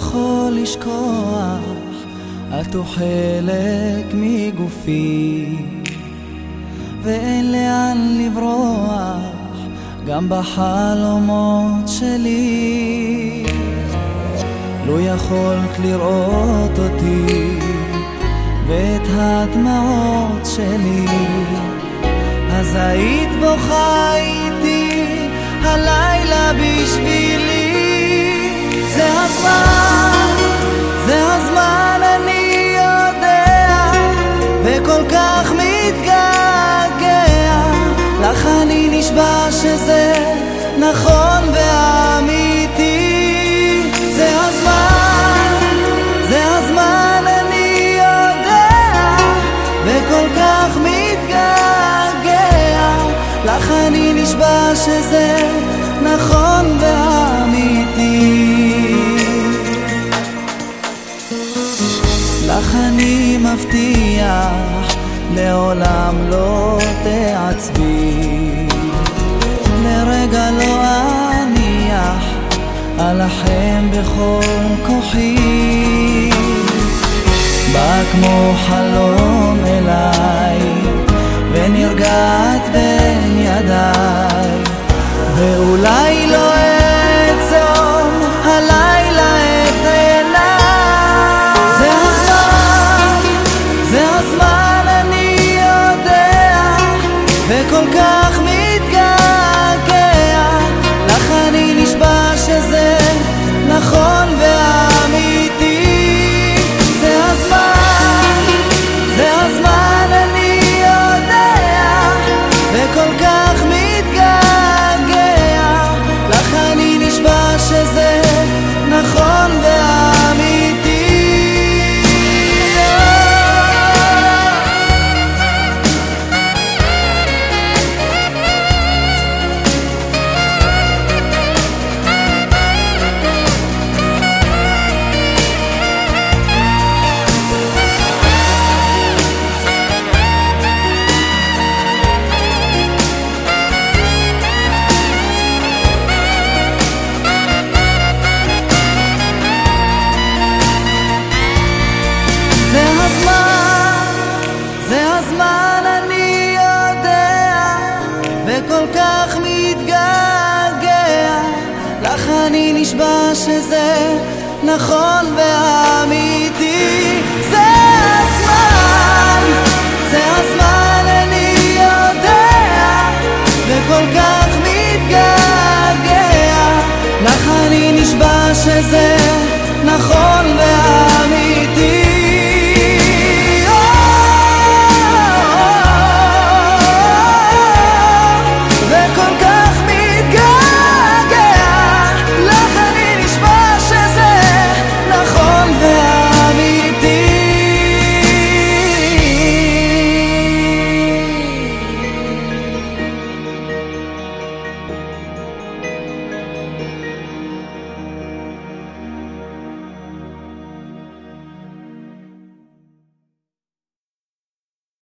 יכול לשכוח, את הוא חלק מגופי, ואין לאן לברוח, גם בחלומות שלי. לו יכולת לראות אותי ואת הדמעות שלי, אז היית בוכה איתי הלילה בשבילי. זה הזמן, זה הזמן, אני יודע, וכל כך מתגעגע לך, אני נשבע שזה נכון ואמיתי. זה הזמן, זה הזמן, אני יודע, וכל כך מתגעגע לך, אני נשבע שזה נכון ואמיתי. לך אני מבטיח, לעולם לא תעצבי, לרגע לא אניח, אלחם בכל כוחי. בא כמו חלום אליי ונרגעת בין ידיי, ואולי לא אעצום הלילה את עיניי. זה הזמן, זה הזמן, אני יודע, וכל כך מתגעגע לך, אני נשבע שזה נכון ואמיתי. זה הזמן, זה הזמן, אני יודע, וכל כך מתגעגע לך, אני נשבע שזה נכון ואמיתי. זה הזמן, אני יודע, וכל כך מתגעגע לך, אני נשבע שזה נכון ואמיתי. זה הזמן, זה הזמן, אני יודע, וכל כך מתגעגע לך, אני נשבע שזה נכון ואמיתי.